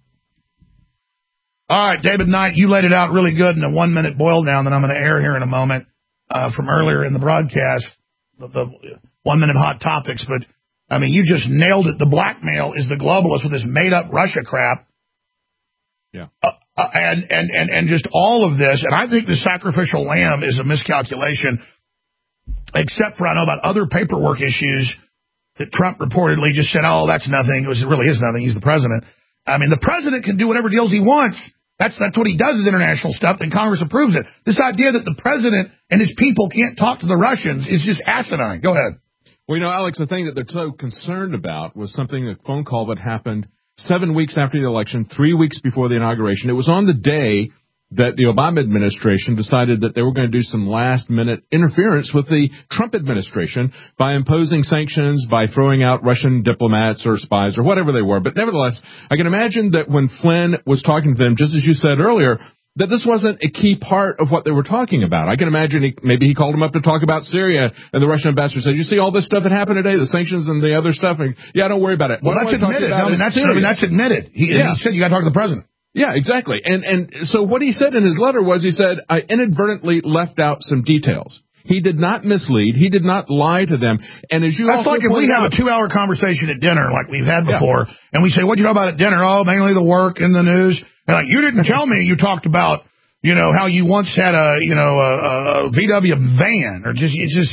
All right, David Knight, you laid it out really good in a 1-minute boil down that I'm going to air here in a moment from earlier in the broadcast, the 1-minute hot topics. But, I mean, you just nailed it. The blackmail is the globalists with this made-up Russia crap. Yeah. And just all of this. And I think the sacrificial lamb is a miscalculation, except for I know about other paperwork issues that Trump reportedly just said, oh, that's nothing. It really is nothing. He's the president. I mean, the president can do whatever deals he wants. That's what he does is international stuff, and Congress approves it. This idea that the president and his people can't talk to the Russians is just asinine. Go ahead. Well, Alex, the thing that they're so concerned about was a phone call that happened 7 weeks after the election, 3 weeks before the inauguration. It was on the day that the Obama administration decided that they were going to do some last-minute interference with the Trump administration by imposing sanctions, by throwing out Russian diplomats or spies or whatever they were. But nevertheless, I can imagine that when Flynn was talking to them, just as you said earlier, that this wasn't a key part of what they were talking about. I can imagine maybe he called him up to talk about Syria, and the Russian ambassador said, you see all this stuff that happened today, the sanctions and the other stuff? And, yeah, don't worry about it. Well, that's admitted. That's admitted. He said you got to talk to the president. Yeah, exactly. And so what he said in his letter was, he said, I inadvertently left out some details. He did not mislead. He did not lie to them. And as you That's like if we have a 2-hour conversation at dinner like we've had before, and we say, what'd you know about at dinner? Oh, mainly the work and the news. And like, you didn't tell me you talked about, how you once had a VW van, or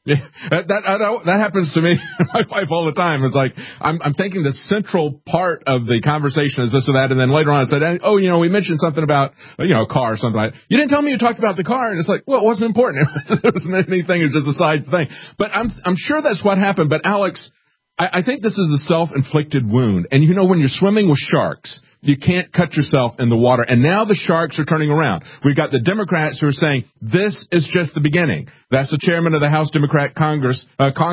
Yeah, that happens to me and my wife all the time. It's like I'm thinking the central part of the conversation is this or that, and then later on I said, oh, we mentioned something about a car or something like that. You didn't tell me you talked about the car, and it's like, well, it wasn't important. It wasn't anything. It was just a side thing. But I'm sure that's what happened. But Alex, I think this is a self-inflicted wound. And when you're swimming with sharks, you can't cut yourself in the water. And now the sharks are turning around. We've got the Democrats who are saying, this is just the beginning. That's the chairman of the House Democrat Caucus.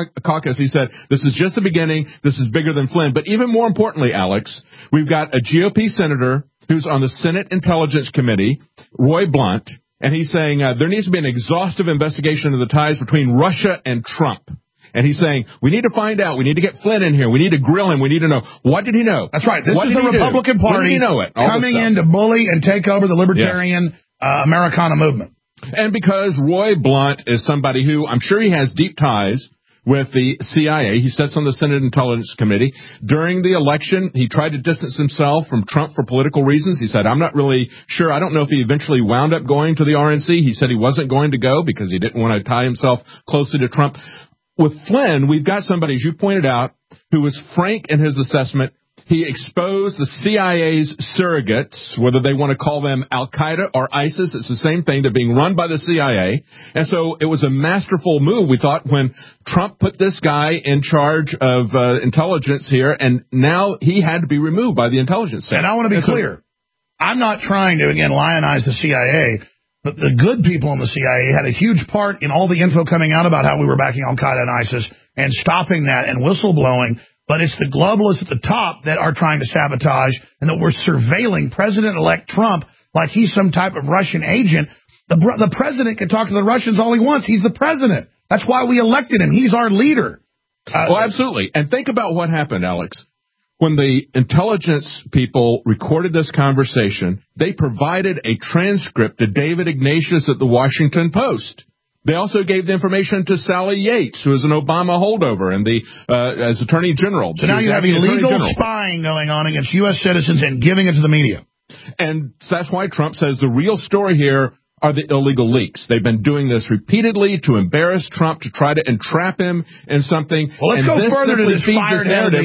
He said, this is just the beginning. This is bigger than Flynn. But even more importantly, Alex, we've got a GOP senator who's on the Senate Intelligence Committee, Roy Blunt, and he's saying there needs to be an exhaustive investigation of the ties between Russia and Trump. And he's saying, we need to find out. We need to get Flynn in here. We need to grill him. We need to know. What did he know? That's right. This is the Republican Party coming in to bully and take over the libertarian Americana movement. And because Roy Blunt is somebody who I'm sure he has deep ties with the CIA. He sits on the Senate Intelligence Committee. During the election, he tried to distance himself from Trump for political reasons. He said, I'm not really sure. I don't know if he eventually wound up going to the RNC. He said he wasn't going to go because he didn't want to tie himself closely to Trump. With Flynn, we've got somebody, as you pointed out, who was frank in his assessment. He exposed the CIA's surrogates, whether they want to call them Al-Qaeda or ISIS. It's the same thing. They're being run by the CIA. And so it was a masterful move, we thought, when Trump put this guy in charge of intelligence here, and now he had to be removed by the intelligence center. And I want to be clear. I'm not trying to, again, lionize the CIA. But the good people in the CIA had a huge part in all the info coming out about how we were backing Al-Qaeda and ISIS and stopping that and whistleblowing. But it's the globalists at the top that are trying to sabotage and that we're surveilling President-elect Trump like he's some type of Russian agent. The president can talk to the Russians all he wants. He's the president. That's why we elected him. He's our leader. Well, absolutely. And think about what happened, Alex. When the intelligence people recorded this conversation, they provided a transcript to David Ignatius at the Washington Post. They also gave the information to Sally Yates, who is an Obama holdover and as Attorney General. So now you have illegal spying going on against U.S. citizens and giving it to the media. And that's why Trump says the real story here are the illegal leaks. They've been doing this repeatedly to embarrass Trump, to try to entrap him in something. Well, let's go further to this fire narrative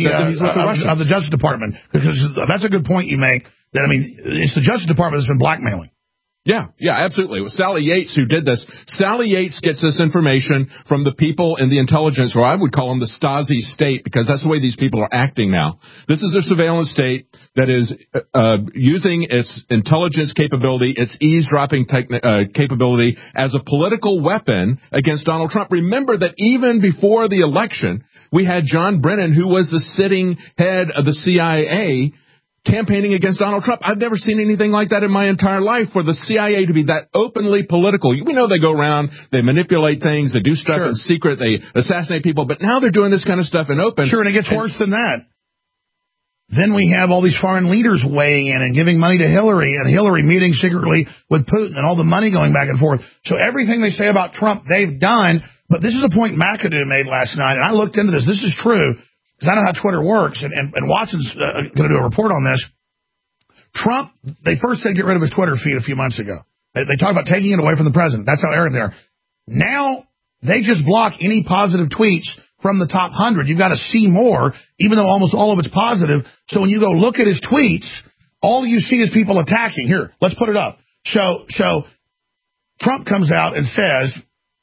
of the Justice Department, because that's a good point you make. That, I mean, it's the Justice Department that's been blackmailing. Yeah, absolutely. It was Sally Yates who did this. Sally Yates gets this information from the people in the intelligence, or I would call them the Stasi state, because that's the way these people are acting now. This is a surveillance state that is using its intelligence capability, its eavesdropping capability as a political weapon against Donald Trump. Remember that even before the election, we had John Brennan, who was the sitting head of the CIA, campaigning against Donald Trump. I've never seen anything like that in my entire life, for the CIA to be that openly political. We know they go around, they manipulate things, they do stuff in secret, they assassinate people, but now they're doing this kind of stuff in open. Sure, and it gets worse than that. Then we have all these foreign leaders weighing in and giving money to Hillary, and Hillary meeting secretly with Putin, and all the money going back and forth. So everything they say about Trump, they've done. But this is a point McAdoo made last night, and I looked into this. This is true, because I know how Twitter works, and Watson's going to do a report on this. Trump, they first said get rid of his Twitter feed a few months ago. They talk about taking it away from the president. That's how arrogant they are. Now they just block any positive tweets from the top 100. You've got to see more, even though almost all of it's positive. So when you go look at his tweets, all you see is people attacking. Here, let's put it up. So Trump comes out and says,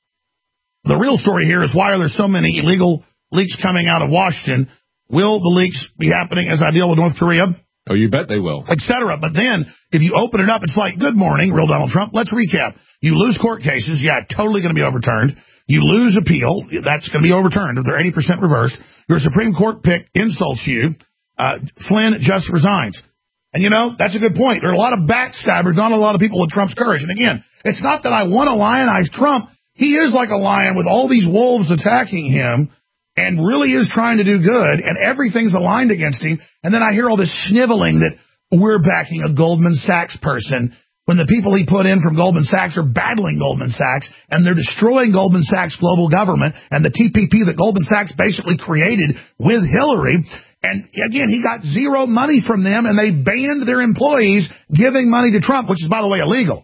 the real story here is, why are there so many illegal leaks coming out of Washington? Will the leaks be happening as I deal with North Korea? Oh, you bet they will. Etc. But then, if you open it up, it's like, good morning, real Donald Trump. Let's recap. You lose court cases. Yeah, totally going to be overturned. You lose appeal. That's going to be overturned if they're 80% reversed. Your Supreme Court pick insults you. Flynn just resigns. And, that's a good point. There are a lot of backstabbers, not a lot of people with Trump's courage. And again, it's not that I want to lionize Trump. He is like a lion with all these wolves attacking him, and really is trying to do good, and everything's aligned against him. And then I hear all this sniveling that we're backing a Goldman Sachs person, when the people he put in from Goldman Sachs are battling Goldman Sachs, and they're destroying Goldman Sachs' global government and the TPP that Goldman Sachs basically created with Hillary. And again, he got zero money from them, and they banned their employees giving money to Trump, which is, by the way, illegal.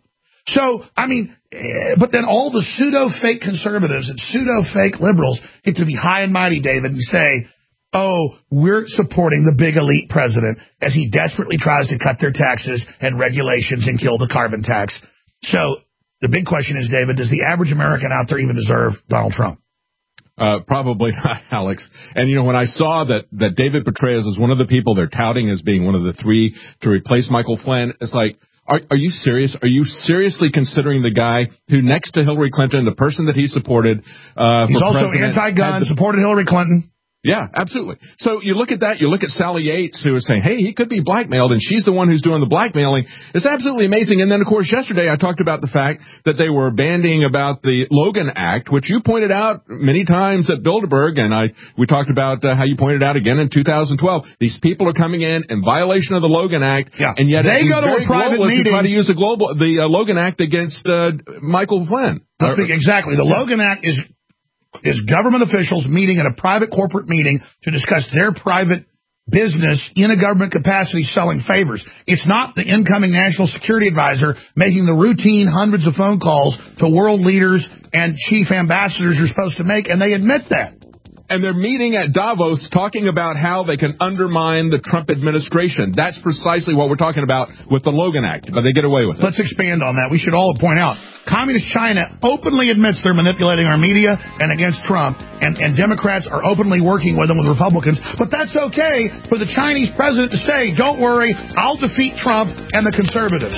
So, I mean, but then all the pseudo-fake conservatives and pseudo-fake liberals get to be high and mighty, David, and say, oh, we're supporting the big elite president as he desperately tries to cut their taxes and regulations and kill the carbon tax. So the big question is, David, does the average American out there even deserve Donald Trump? Probably not, Alex. And, when I saw that David Petraeus is one of the people they're touting as being one of the three to replace Michael Flynn, it's like, are you serious? Are you seriously considering the guy who, next to Hillary Clinton, the person that he supported he's also anti-gun, supported Hillary Clinton. Yeah, absolutely. So you look at that, you look at Sally Yates, who is saying, hey, he could be blackmailed, and she's the one who's doing the blackmailing. It's absolutely amazing. And then, of course, yesterday I talked about the fact that they were bandying about the Logan Act, which you pointed out many times at Bilderberg, and we talked about how you pointed out again in 2012. These people are coming in violation of the Logan Act, and yet they go to a private meeting to try to use the Logan Act against Michael Flynn. Exactly. The Logan Act is government officials meeting at a private corporate meeting to discuss their private business in a government capacity selling favors. It's not the incoming national security advisor making the routine hundreds of phone calls to world leaders and chief ambassadors you're supposed to make, and they admit that. And they're meeting at Davos talking about how they can undermine the Trump administration. That's precisely what we're talking about with the Logan Act, but they get away with it. Let's expand on that. We should all point out, Communist China openly admits they're manipulating our media and against Trump, and Democrats are openly working with them with Republicans. But that's okay for the Chinese president to say, don't worry, I'll defeat Trump and the conservatives.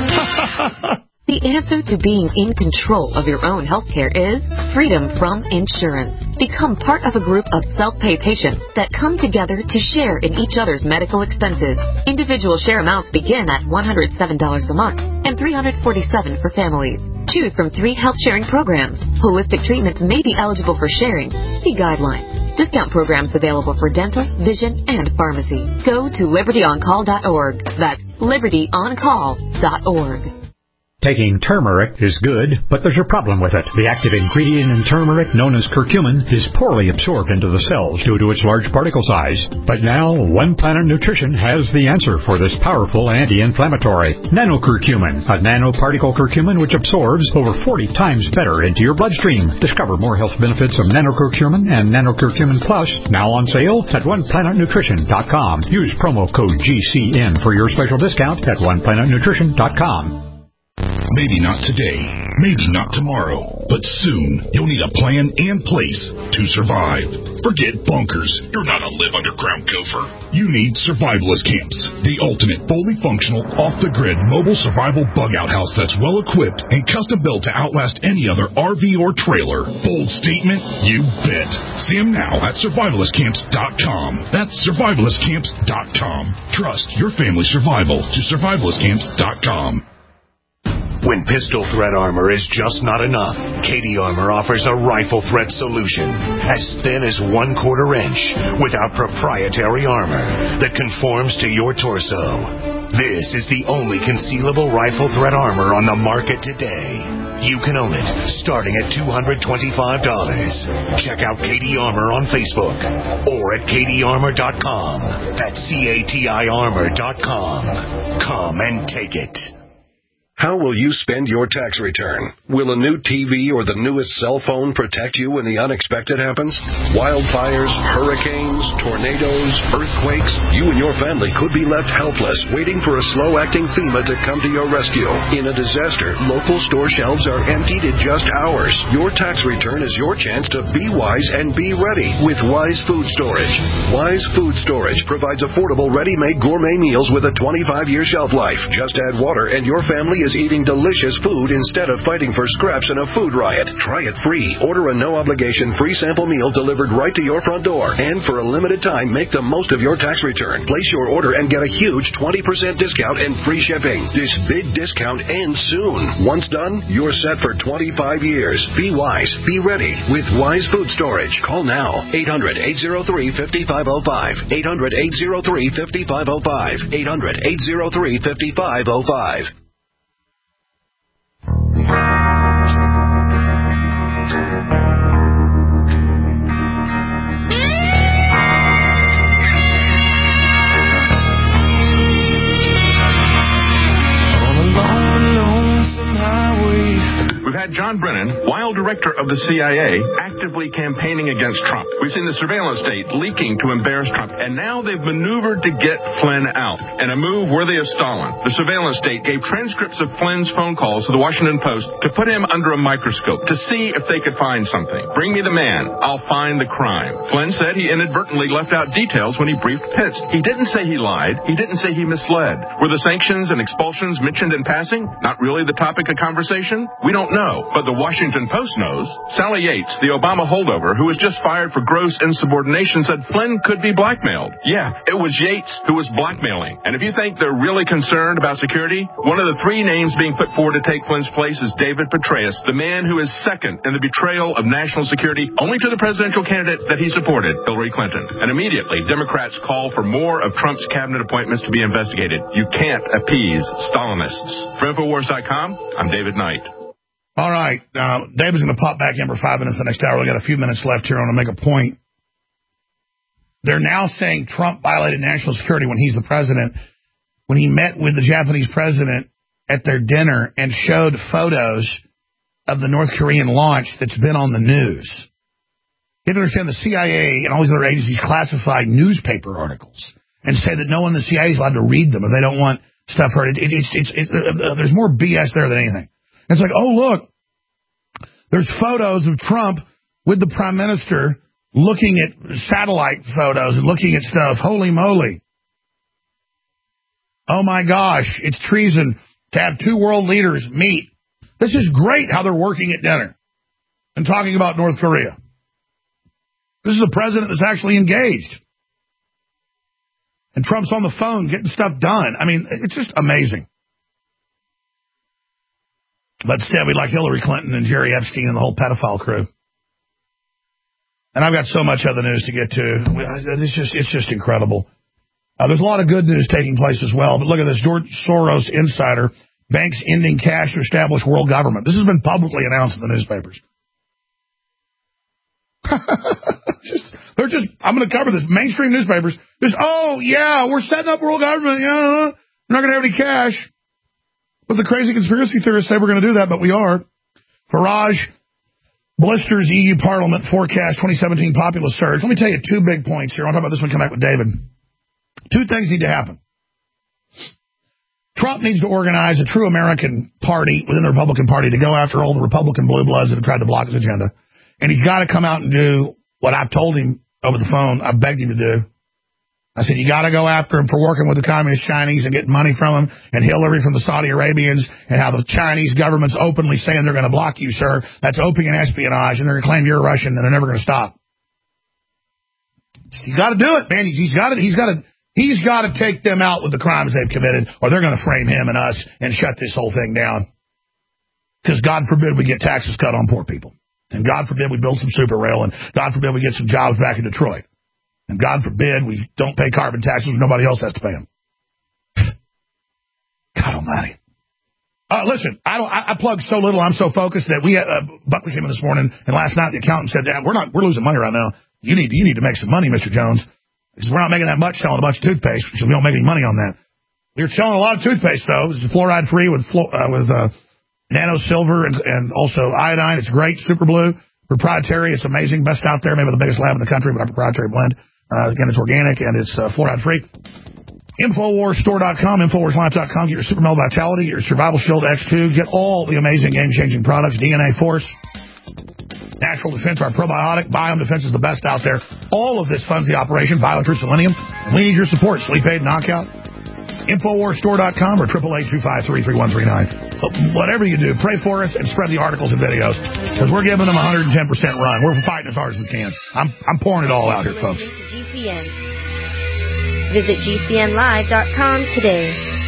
The answer to being in control of your own healthcare is freedom from insurance. Become part of a group of self-pay patients that come together to share in each other's medical expenses. Individual share amounts begin at $107 a month and $347 for families. Choose from 3 health-sharing programs. Holistic treatments may be eligible for sharing. See guidelines. Discount programs available for dental, vision, and pharmacy. Go to libertyoncall.org. That's libertyoncall.org. Taking turmeric is good, but there's a problem with it. The active ingredient in turmeric, known as curcumin, is poorly absorbed into the cells due to its large particle size. But now, One Planet Nutrition has the answer for this powerful anti-inflammatory. Nanocurcumin, a nanoparticle curcumin which absorbs over 40 times better into your bloodstream. Discover more health benefits of nanocurcumin and nanocurcumin plus, now on sale at OnePlanetNutrition.com. Use promo code GCN for your special discount at OnePlanetNutrition.com. Maybe not today, maybe not tomorrow, but soon you'll need a plan and place to survive. Forget bunkers. You're not a live underground gopher. You need survivalist camps, the ultimate fully functional, off-the-grid mobile survival bug-out house that's well-equipped and custom-built to outlast any other RV or trailer. Bold statement? You bet. See them now at survivalistcamps.com. That's survivalistcamps.com. Trust your family's survival to survivalistcamps.com. When pistol threat armor is just not enough, KD Armor offers a rifle threat solution as thin as 1/4 inch without proprietary armor that conforms to your torso. This is the only concealable rifle threat armor on the market today. You can own it starting at $225. Check out KD Armor on Facebook or at KDArmor.com. That's CATIarmor.com. Come and take it. How will you spend your tax return? Will a new TV or the newest cell phone protect you when the unexpected happens? Wildfires, hurricanes, tornadoes, earthquakes. You and your family could be left helpless, waiting for a slow-acting FEMA to come to your rescue. In a disaster, local store shelves are emptied in just hours. Your tax return is your chance to be wise and be ready with Wise Food Storage. Wise Food Storage provides affordable, ready-made gourmet meals with a 25-year shelf life. Just add water and your family is eating delicious food instead of fighting for scraps in a food riot. Try it free. Order a no-obligation free sample meal delivered right to your front door. And for a limited time, make the most of your tax return. Place your order and get a huge 20% discount and free shipping. This big discount ends soon. Once done, you're set for 25 years. Be wise. Be ready with Wise Food Storage. Call now. 800-803-5505. 800-803-5505. 800-803-5505. had John Brennan, while director of the CIA, actively campaigning against Trump. We've seen the surveillance state leaking to embarrass Trump, and now they've maneuvered to get Flynn out. In a move worthy of Stalin, the surveillance state gave transcripts of Flynn's phone calls to the Washington Post to put him under a microscope to see if they could find something. Bring me the man. I'll find the crime. Flynn said he inadvertently left out details when he briefed Pitts. He didn't say he lied. He didn't say he misled. Were the sanctions and expulsions mentioned in passing? Not really the topic of conversation? We don't know. But the Washington Post knows. Sally Yates, the Obama holdover, who was just fired for gross insubordination, said Flynn could be blackmailed. Yeah, it was Yates who was blackmailing. And if you think they're really concerned about security, one of the three names being put forward to take Flynn's place is David Petraeus, the man who is second in the betrayal of national security only to the presidential candidate that he supported, Hillary Clinton. And immediately, Democrats call for more of Trump's cabinet appointments to be investigated. You can't appease Stalinists. For Infowars.com, I'm David Knight. All right. David's going to pop back in for 5 minutes the next hour. We've got a few minutes left here. I want to make a point. They're now saying Trump violated national security when he's the president, when he met with the Japanese president at their dinner and showed photos of the North Korean launch that's been on the news. You have to understand the CIA and all these other agencies classify newspaper articles and say that no one in the CIA is allowed to read them if they don't want stuff heard. There's more BS there than anything. It's like, oh, look, there's photos of Trump with the prime minister looking at satellite photos and looking at stuff. Holy moly. Oh, my gosh, it's treason to have two world leaders meet. This is great how they're working at dinner and talking about North Korea. This is a president that's actually engaged. And Trump's on the phone getting stuff done. I mean, it's just amazing. But instead, we like Hillary Clinton and Jerry Epstein and the whole pedophile crew. And I've got so much other news to get to. It's just incredible. There's a lot of good news taking place as well. But look at this. George Soros insider, banks ending cash to establish world government. This has been publicly announced in the newspapers. I'm going to cover this. Mainstream newspapers. Oh, yeah, we're setting up world government. Yeah, we're not going to have any cash. But the crazy conspiracy theorists say we're going to do that, but we are. Farage blisters EU Parliament forecast 2017 populist surge. Let me tell you two big points here. I want to talk about this one, come back with David. Two things need to happen. Trump needs to organize a true American party within the Republican Party to go after all the Republican blue bloods that have tried to block his agenda. And he's got to come out and do what I've told him over the phone. I begged him to do. I said, you got to go after him for working with the communist Chinese and getting money from him, and Hillary from the Saudi Arabians, and how the Chinese government's openly saying they're going to block you, sir. That's opium espionage, and they're going to claim you're Russian, and they're never going to stop. He's got to do it, man. He's got to take them out with the crimes they've committed, or they're going to frame him and us and shut this whole thing down. Because God forbid we get taxes cut on poor people. And God forbid we build some super rail, and God forbid we get some jobs back in Detroit. And God forbid we don't pay carbon taxes when nobody else has to pay them. God almighty. Listen, I plug so little, I'm so focused that Buckley came in this morning, and last night the accountant said, Dad, we're losing money right now. You need to make some money, Mr. Jones. Because we're not making that much selling a bunch of toothpaste, because we don't make any money on that. We're selling a lot of toothpaste, though. This is fluoride-free with nano silver and also iodine. It's great. Super Blue. Proprietary. It's amazing. Best out there. Maybe the biggest lab in the country, but our proprietary blend. Again, it's organic and it's fluoride-free. Infowarsstore.com, Infowarslife.com. Get your Super Male Vitality, your Survival Shield X2. Get all the amazing game-changing products. DNA Force, Natural Defense, our probiotic. Biome Defense is the best out there. All of this funds the operation. BioTrue Selenium. And we need your support. Sleep Aid, Knockout. Infowarsstore.com or 888-253-3139. Whatever you do, pray for us and spread the articles and videos, because we're giving them 110% run. We're fighting as hard as we can. I'm pouring it all out here, folks. GCN. Visit GCNlive.com today.